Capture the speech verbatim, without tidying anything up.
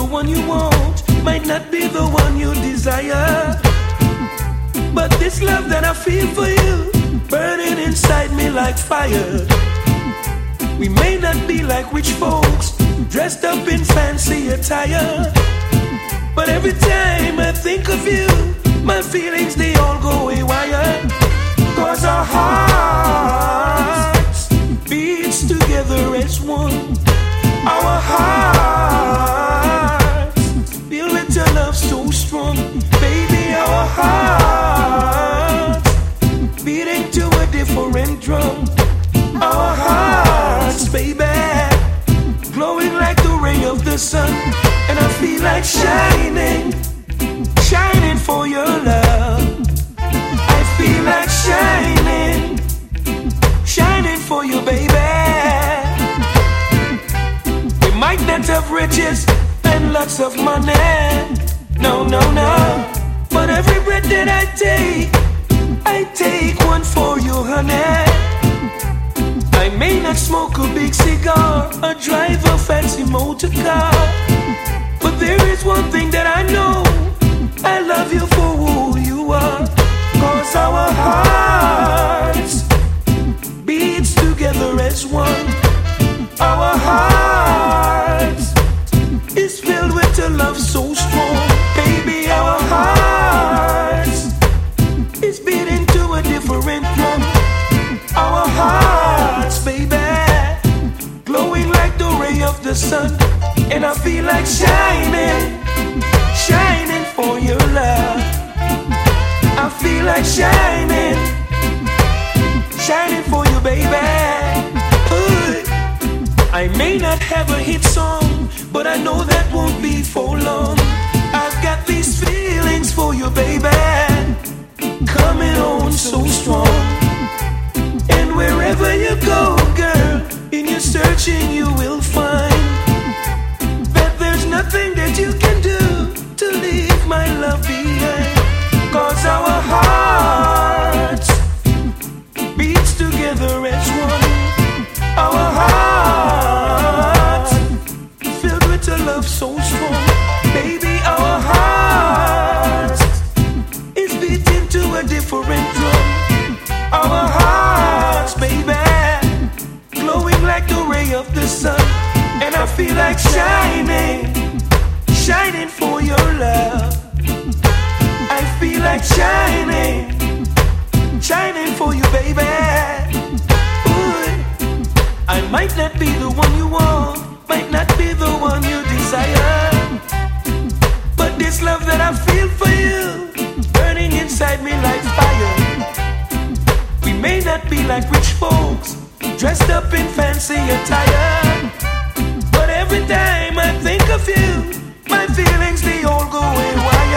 one you want, might not be the one you desire. But this love that I feel for you, burning inside me like fire. We may not be like rich folks, dressed up in fancy attire, but every time I think of you, my feelings, they all go haywire. Cause our hearts beats together as one. Our hearts feel with your love so strong. Baby, our hearts beating to a different drum. Our hearts, baby, glowing like the ray of the sun. And I feel like shining, shining for your love. I feel like shining, shining for you, baby. We might not have riches and lots of money, no, no, no, but every breath that I take, I take one for you, honey. I may not smoke a big cigar or drive a fancy motor car, but there is one thing that I know, I love you for who you are. Cause our hearts beats together as one. Our hearts is filled with a love so strong. Baby, our hearts is beating to a different drum. Our hearts, baby, glowing like the ray of the sun. And I feel like shining, shining for your love. I feel like shining, shining for you, baby. Ooh. I may not have a hit song, but I know that won't be for long. I've got these feelings for you, baby, coming on so strong. And wherever you go, girl, in your searching you will find that there's nothing that you can do to leave my love behind. Cause our hearts beats together as one. Our hearts filled with a love so strong. Baby, our hearts is beating to a different drum. Our hearts, baby, glowing like the ray of the sun. And I feel like shining, shining for your love. I feel like shining, shining for you, baby. Ooh. I might not be the one you want, might not be the one you desire, but this love that I feel for you, burning inside me like fire. We may not be like rich folks, dressed up in fancy attire, but every time I think of you, my feelings, they all go haywire.